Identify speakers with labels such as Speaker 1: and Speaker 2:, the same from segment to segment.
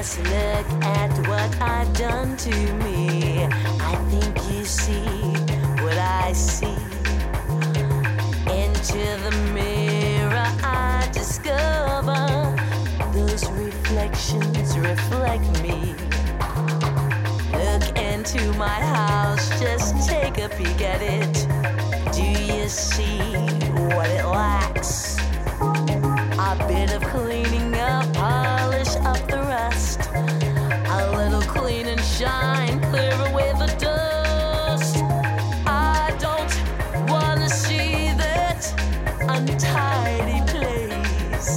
Speaker 1: Just look at what I've done to me. I think you see what I see. Into the mirror I discover those reflections reflect me. Look into my house, just take a peek at it. Do you see what it lacks? A bit of cleaning up, polish up the rust. A little clean and shine, clear away the dust. I don't wanna see that untidy place.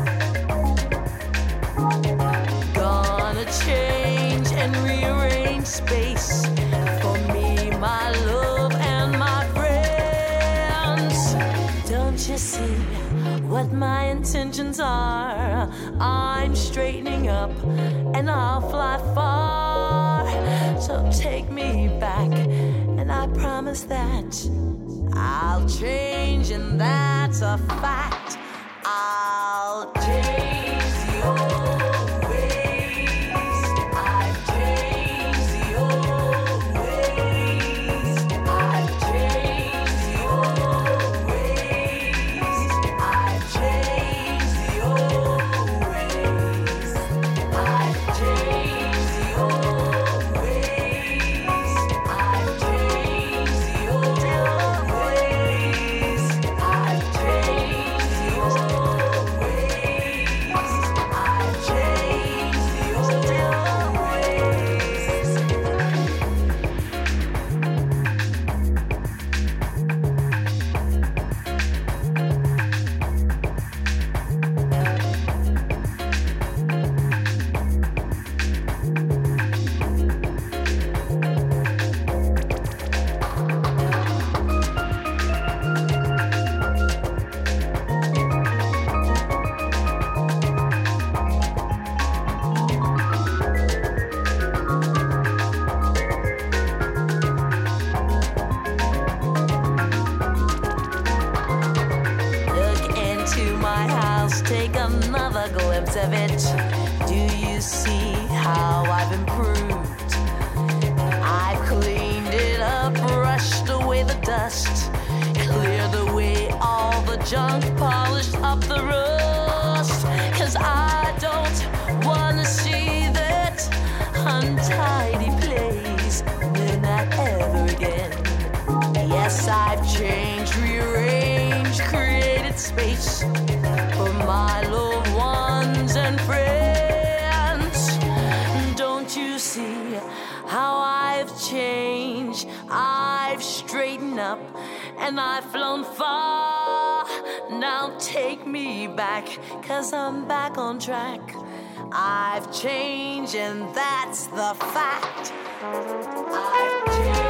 Speaker 1: Gonna change and rearrange space for me, my love, and my friends. Don't you see what my intentions are? I'm straightening up and I'll fly far. So take me back, and I promise that I'll change, and that's a fact. I'll change your ways. I've changed your ways. I've changed your ways. I've changed your ways. I've changed your ways. I've changed your ways. I've changed your ways. I've changed your take another glimpse of it. Do you see how I've improved? I've cleaned it up, brushed away the dust, cleared away all the junk, polished up the rust. 'Cause I don't wanna see that untidy place, no, not ever again. Yes, I've changed, rearranged, created space for my loved ones and friends. Don't you see how I've changed? I've straightened up and I've flown far. Now take me back, 'cause I'm back on track. I've changed, and that's the fact. I've changed.